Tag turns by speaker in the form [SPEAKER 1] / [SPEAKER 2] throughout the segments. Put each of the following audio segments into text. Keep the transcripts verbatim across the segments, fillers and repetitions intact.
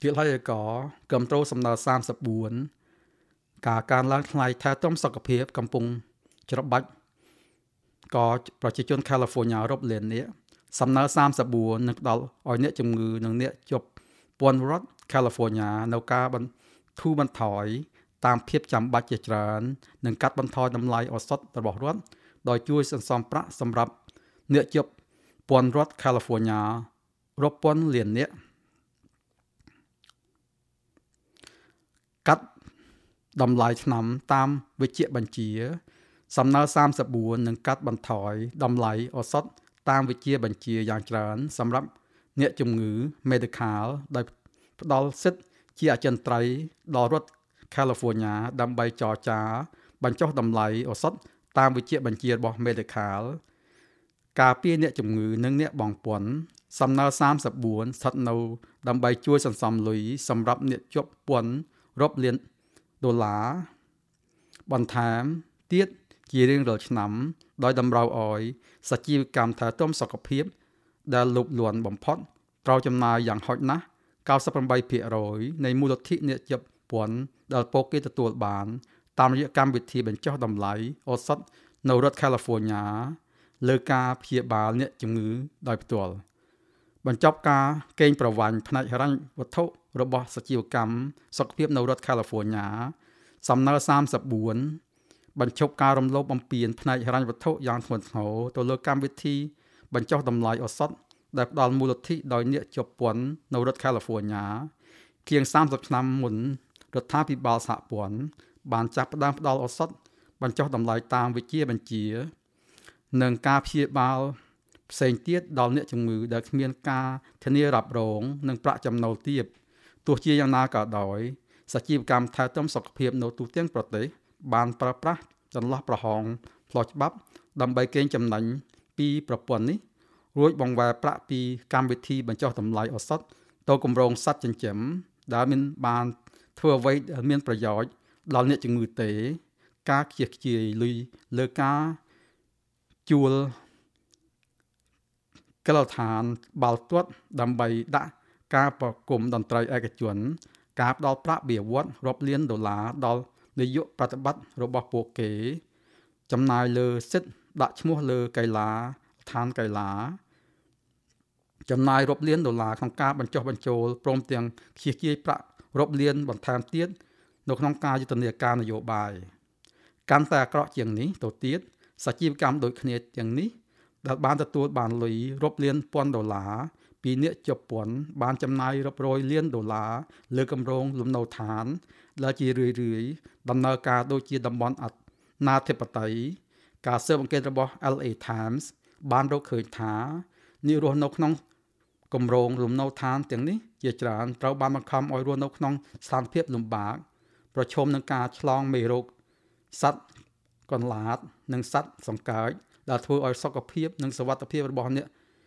[SPEAKER 1] ជាលហើយក៏គ្រប់ត្រូលសំណើសាមសិបបួនការកើនឡើងថ្លៃថែទាំសុខភាពកំពុងច្របាច់ក៏ប្រជាជន California រាប់លាននាក់សំណើសាមសិបបួននឹងផ្ដល់ឲ្យអ្នកជំងឺនិងអ្នកជាប់ពន្ធរដ្ឋ California នៅការបន្ធូរបន្ថយតាមភាពចាំបាច់ជាច្រើននិងកាត់បន្ថយតម្លៃឱសថរបស់រដ្ឋដោយជួយសន្សំប្រាក់សម្រាប់អ្នកជាប់ពន្ធរដ្ឋ California រាប់ពាន់លាននាក់កាត់តម្លៃថ្នាំតាមវិជ្ជាបញ្ជាសំណើសាមសិបបួននឹងកាត់បន្ថយតម្លៃឱសថតាមវិជ្ជាបញ្ជាយ៉ាងច្រើនសម្រាប់អ្នកជំងឺ Medical ដោយផ្ដល់សិទ្ធិជាអចិន្ត្រៃយ៍ដល់រដ្ឋ California ដើម្បីចរចាបញ្ចុះតម្លៃឱសថតាមវិជ្ជាបញ្ជារបស់ Medical ការពារអ្នកជំងឺនិងអ្នកបង់ពន្ធសំណើសាមសិបបួនស្ថិតនៅដើម្បីជួយសន្សំលុយសម្រាប់អ្នកជាប់ពន្ធរាប់លានដុល្លារបន្ថែមទៀតជារៀងរាល់ឆ្នាំដោយតម្រូវឲ្យសជីវកម្មថែទាំសុខភាពដែលលោភលន់បំផុតត្រូវចំណាយយ៉ាងហោចណាស់កៅសិបប្រាំបីភាគរយនៃមូលធនអ្នកជាប់ពន្ធដែលពួកគេទទួលបានតាមរយៈកម្មវិធីបញ្ចុះតម្លៃឱសថនៅរដ្ឋ California លើការព្យាបាលអ្នកជំងឺដោយផ្ទាល់បញ្ចប់ការកេងប្រវ័ញ្ចផ្នែកហិរញ្ញវត្ថុរបស់សជីវកម្មសុខភាពនៅរដ្ឋ California សំណើសាមសិបបួនបញ្ឈប់ការរំលោភបំពានផ្នែកហិរញ្ញវត្ថុយ៉ាងធ្ងន់ធ្ងរទៅលើកម្មវិធីបញ្ចុះតម្លៃឱសថដែលផ្ដល់មូលធនដោយអ្នកជាប់ពន្ធនៅរដ្ឋ California ជាងសាមសិបឆ្នាំមុនរដ្ឋាភិបាលសហព័ន្ធបានចាប់ផ្ដើមផ្ដល់ឱសថបញ្ចុះតម្លៃតាមវិជ្ជាបញ្ជានិងការព្យាបាលផ្សេងទៀតដល់អ្នកជំងឺដែលគ្មានការធានារ៉ាប់រងនិងប្រាក់ចំណូលទាបទោះជាយ៉ាងណាក៏ដោយសជីវកម្មថែទាំសុខភាពនៅទូទាំងប្រទេសបានប្រើប្រាស់ចន្លោះប្រហោងផ្លោះច្បាប់ដើម្បីកេងចំណេញពីប្រព័ន្ធនេះរួចបង្វែរប្រាក់ពីកម្មវិធីបញ្ចុះតម្លៃឱសថទៅគម្រោងសត្វចិញ្ចឹមដែលមានបានធ្វើអ្វីដែលមានប្រយោជន៍ដល់អ្នកជំងឺទេការខ្ជិះខ្ជាយលុយលើការជួលកលដ្ឋានបាល់ទាត់ដើម្បីដាក់ការប្រគំតន្ត្រីឯកជនការផ្ដល់ប្រាក់បៀវត្សរាប់លានដុល្លារដល់នាយកប្រតិបត្តិរបស់ពួកគេចំណាយលើសិទ្ធិដាក់ឈ្មោះលើកីឡាដ្ឋានកីឡាចំណាយរាប់លានដុល្លារក្នុងការបញ្ចុះបញ្ចូលព្រមទាំងខ្ជិះខ្ជាយប្រាក់រាប់លានបន្ថែមទៀតនៅក្នុងការយុទ្ធនាការនយោបាយកាន់តែអាក្រក់ជាងនេះទៅទៀតសជីវកម្មដូចគ្នាទាំងនេះដែលបានទទួលបានលុយរាប់លានពាន់ដុល្លារពីអ្នកជាប់ពន្ធបានចំណាយរាប់រយលានដុល្លារលើគម្រោងលំនៅឋានដែលជារឿយៗដំណើរការដូចជាតំបន់អនាធិបតេយ្យការស៊ើបអង្កេតរបស់ แอล เอ Times បានរកឃើញថាអ្នករស់នៅក្នុងគម្រោងលំនៅឋានទាំងនេះជាច្រើនត្រូវបានបង្ខំឲ្យរស់នៅក្នុងស្ថានភាពលំបាកប្រឈមនឹងការឆ្លងមេរោគសត្វកន្លាតនិងសត្វសង្កើចដែលធ្វើឲ្យសុខភាពនិងសុវត្ថិភាពរបស់អ្នក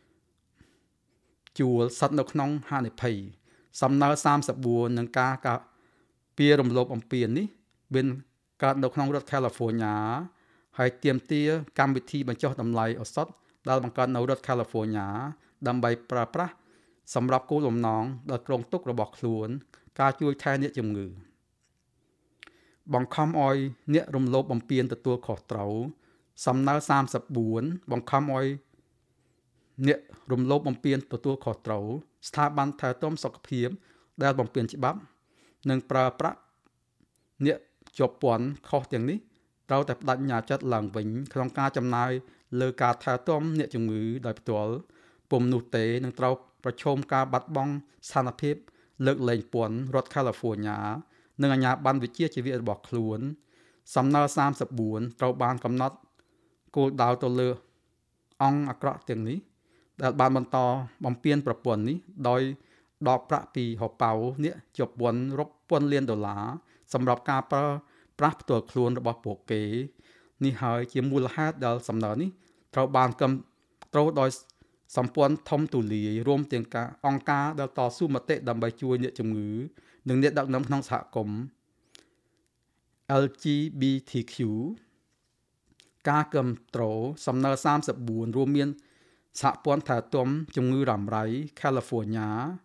[SPEAKER 1] ជួលសត្វនៅក្នុងហានិភ័យសំណើសាមសិបបួននិងការការពាររំលោភបំពាននេះមានកើតនៅក្នុងរដ្ឋ California ហើយទាមទារកម្មវិធីបញ្ចុះតម្លៃឱសថដែលបង្កើតនៅរដ្ឋ California ដើម្បីប្រើប្រាស់សម្រាប់គោលបំណងដែលគ្រោងទុករបស់ខ្លួនការជួយថែអ្នកជំងឺបង្ខំឲ្យអ្នករំលោភបំពានទទួលខុសត្រូវសំណើសាមសិបបួនបង្ខំឲ្យអ្នករំលោភបំពានទទួលខុសត្រូវស្ថាប័នថែទាំសុខភាពដែលបំពានច្បាប់និងប្រើប្រាស់អ្នកជាប់ពន្ធខុសទាំងនេះត្រូវតែបដិញ្ញាចិត្តឡើងវិញក្នុងការចំណាយលើការថែទាំអ្នកជំងឺដោយផ្ទាល់ពុំនោះទេនឹងត្រូវប្រឈមការបាត់បង់ស្ថានភាពលើកលែងពន្ធរដ្ឋ California និងអាជ្ញាប័ណ្ណវិជ្ជាជីវៈរបស់ខ្លួនសំណើសាមសិបបួនត្រូវបានកំណត់គោលដៅទៅលើអង្គអាក្រក់ទាំងនេះដែលបានបន្តបំពានប្រព័ន្ធនេះដោយដកប្រាក់ពីហោប៉ៅនេះជាប់ពន្ធរាប់ពាន់លានដុល្លារសម្រាប់ការប្រើប្រាស់ផ្ទាល់ខ្លួនរបស់ពួកគេនេះហើយជាមូលហេតុដែលសំណើនេះត្រូវបានកំត្រូវដោយសម្ព័ន្ធធំទូលាយរួមទាំងការអង្គការដែលតស៊ូមតិដើម្បីជួយអ្នកជំងឺនិងអ្នកដឹកនាំក្នុងសហគមន៍ แอล จี บี ที คิว ការគ្រប់គ្រងសំណើសាមសិបបួនរួមមានសហព័ន្ធថែទាំជំងឺរ៉ាំរ៉ៃ California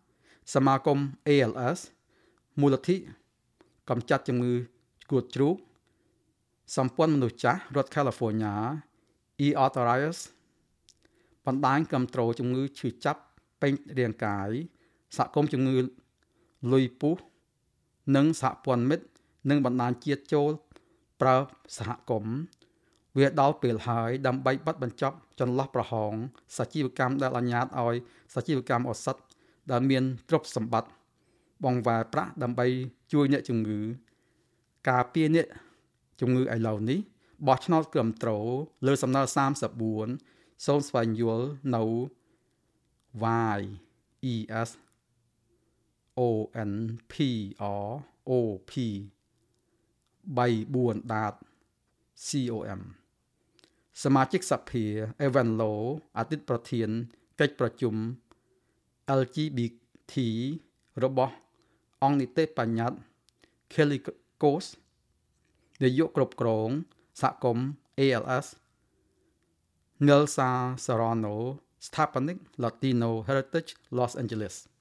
[SPEAKER 1] សមាគម เอ แอล เอส មូលនិធិកម្ចាត់ជំងឺឆ្កួតជ្រូកសម្ព័ន្ធមនុស្សចាស់រដ្ឋ California e-Authorize បណ្ដាញគាំទ្រជំងឺឈឺចាប់ពេញរាងកាយសហគមន៍ជំងឺលុយពុះនិងសហព័ន្ធមិត្តនិងបណ្ដាញជាតិចូលប្រើសហគមន៍វាដល់ពេលហើយដើម្បីបិទបញ្ចប់ចន្លោះប្រហោងសាជីវកម្មដែលអនុញ្ញាតឲ្យសាជីវកម្មឱសថដែលមានទ្រព្យសម្បត្តិបង្វែរប្រាក់ដើម្បីជួយអ្នកជំងឺការពារអ្នកជំងឺឥឡូវនេះបោះឆ្នោតគាំទ្រលើសំណើសាមសិបបួនសូមស្វែងយល់នៅ y e s o n p r o p ba four dot com សមាជិកសភា Evan Low អតីតប្រធានកិច្ចប្រជុំ แอล จี บี ที របស់អង្គនីតិបញ្ញត្តិ Kelly Coast នាយកគ្រប់គ្រងសហគមន៍ เอ แอล เอสNelsa Serrano ស្ថាបនិក Latino Heritage Los Angeles